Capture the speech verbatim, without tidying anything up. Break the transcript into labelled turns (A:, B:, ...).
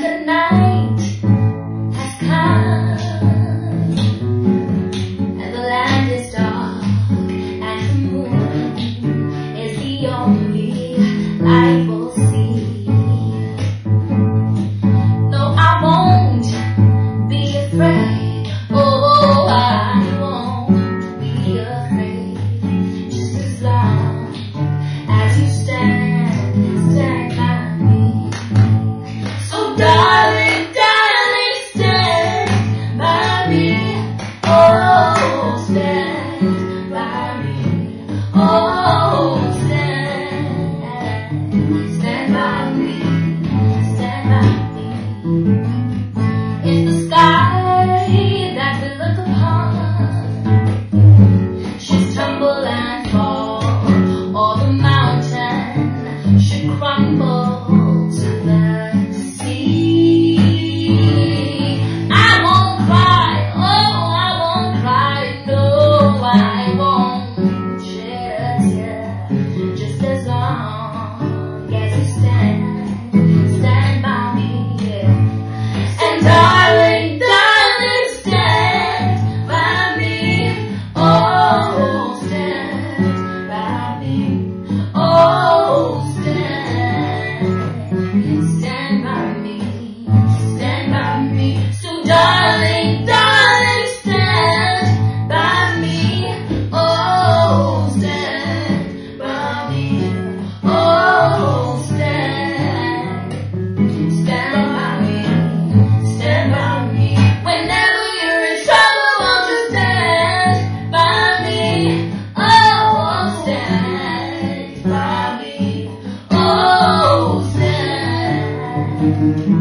A: the night has come, and the land is dark, and the moon is the only light we'll see. No, I won't be afraid. Oh, I won't be afraid. Just as long as you stand, stand by me. So darling, darling, stand by me. Oh, stand by me. Oh, stand, stand by me. Stand by me. In the sky that we look upon, should tumble and fall, or the mountain should crumble to the sea. I won't cry, oh, I won't cry, no, I won't shed a tear, just as long as you stand, stand by me, yeah. And darling, darling, stand by me, oh, stand by me, oh, stand, stand by me, stand by me. So darling, darling, stand by me, oh, stand by me, oh, stand, stand by me, stand by me. Whenever you're in trouble, won't you stand by me, oh, stand by me, oh, stand.